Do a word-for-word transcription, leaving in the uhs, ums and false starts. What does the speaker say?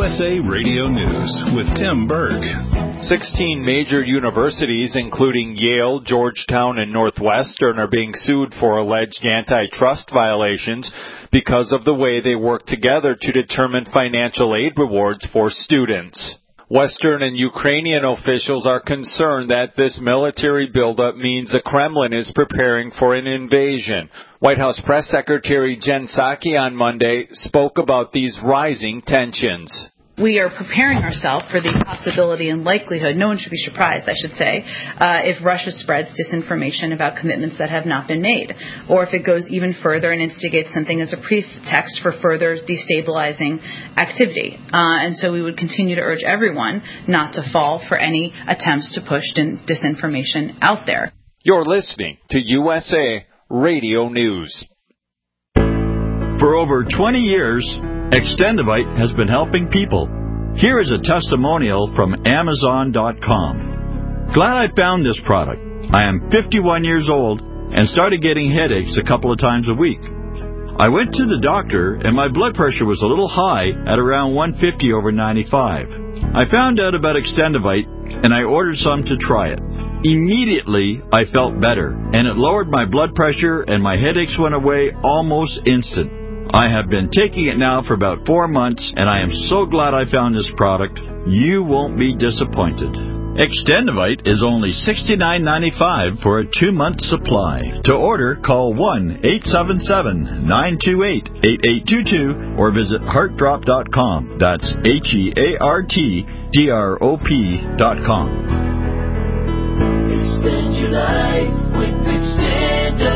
S A Radio News with Tim Berg. sixteen major universities, including Yale, Georgetown, and Northwestern, are being sued for alleged antitrust violations because of the way they work together to determine financial aid rewards for students. Western and Ukrainian officials are concerned that this military buildup means the Kremlin is preparing for an invasion. White House Press Secretary Jen Psaki on Monday spoke about these rising tensions. We are preparing ourselves for the possibility and likelihood, no one should be surprised, I should say, uh, if Russia spreads disinformation about commitments that have not been made, or if it goes even further and instigates something as a pretext for further destabilizing activity. Uh, and so we would continue to urge everyone not to fall for any attempts to push disinformation out there. You're listening to U S A Radio News. For over twenty years, Extendivite has been helping people. Here is a testimonial from Amazon dot com. Glad I found this product. I am fifty-one years old and started getting headaches a couple of times a week. I went to the doctor and my blood pressure was a little high at around one fifty over ninety-five. I found out about Extendivite and I ordered some to try it. Immediately, I felt better and it lowered my blood pressure and my headaches went away almost instant. I have been taking it now for about four months, and I am so glad I found this product. You won't be disappointed. Extendivite is only sixty-nine ninety-five for a two-month supply. To order, call one eight seven seven, nine two eight, eight eight two two or visit heart drop dot com. That's H E A R T D R O P dot com. Extend your life with Extendivite.